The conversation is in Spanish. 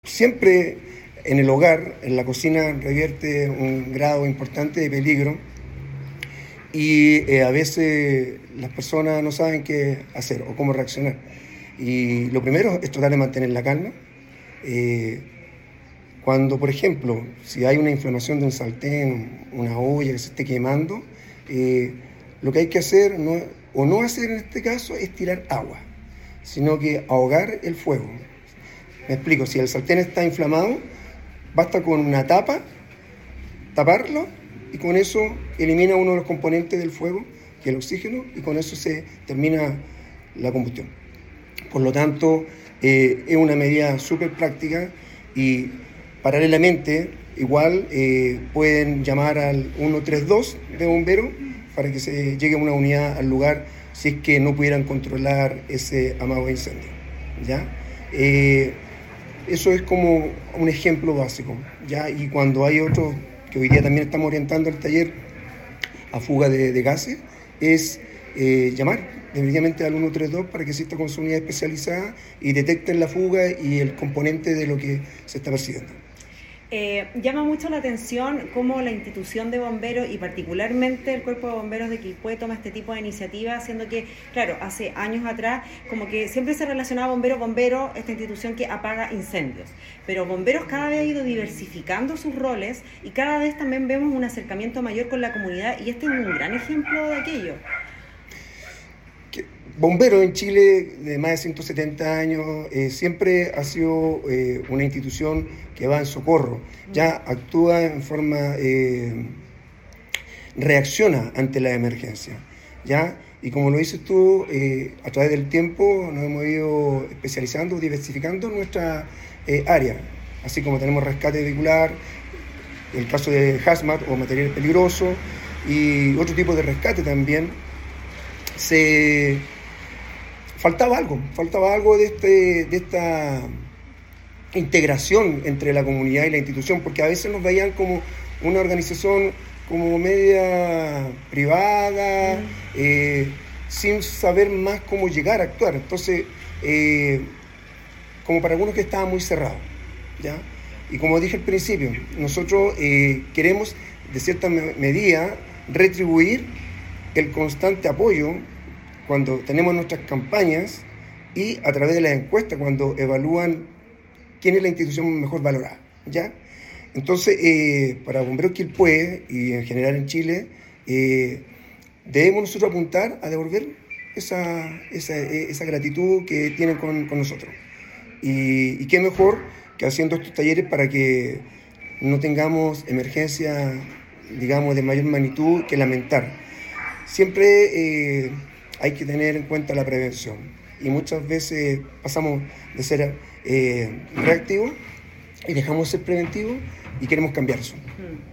Siempre en el hogar, en la cocina, revierte un grado importante de peligro y a veces las personas no saben qué hacer o cómo reaccionar. Y lo primero es tratar de mantener la calma. Cuando, por ejemplo, si hay una inflamación de un sartén, una olla que se esté quemando, lo que hay que hacer, o no hacer en este caso, es tirar agua, sino que ahogar el fuego. Me explico, si el sartén está inflamado, basta con una tapa, taparlo, y con eso elimina uno de los componentes del fuego, que es el oxígeno, y con eso se termina la combustión. Por lo tanto, es una medida súper práctica y paralelamente, igual pueden llamar al 132 de bomberos para que se llegue una unidad al lugar si es que no pudieran controlar ese amago incendio, ¿ya? Eso es como un ejemplo básico, ¿ya? Y cuando hay otro, que hoy día también estamos orientando al taller a fuga de gases, es llamar definitivamente al 132 para que exista con su unidad especializada y detecten la fuga y el componente de lo que se está percibiendo. Llama mucho la atención cómo la institución de bomberos y particularmente el Cuerpo de Bomberos de Quilpué toma este tipo de iniciativas, siendo que, claro, hace años atrás como que siempre se relacionaba bomberos, esta institución que apaga incendios, pero bomberos cada vez ha ido diversificando sus roles y cada vez también vemos un acercamiento mayor con la comunidad y este es un gran ejemplo de aquello. Bomberos en Chile de más de 170 años siempre ha sido una institución que va en socorro, ya actúa en forma, reacciona ante la emergencia, ¿ya? Y como lo dices tú, a través del tiempo nos hemos ido especializando, diversificando nuestra área, así como tenemos rescate vehicular, el caso de hazmat o material peligroso y otro tipo de rescate también. Faltaba algo de esta integración entre la comunidad y la institución, porque a veces nos veían como una organización como media privada, sin saber más cómo llegar a actuar. Entonces, como para algunos que estaba muy cerrado, ¿ya? Y como dije al principio, nosotros queremos, de cierta medida, retribuir el constante apoyo cuando tenemos nuestras campañas y a través de las encuestas cuando evalúan quién es la institución mejor valorada, ¿ya? Entonces, para Bomberos Quilpué y en general en Chile, debemos nosotros apuntar a devolver esa gratitud que tienen con nosotros. Y qué mejor que haciendo estos talleres para que no tengamos emergencias, digamos, de mayor magnitud que lamentar. Siempre hay que tener en cuenta la prevención y muchas veces pasamos de ser reactivos y dejamos de ser preventivos y queremos cambiar eso.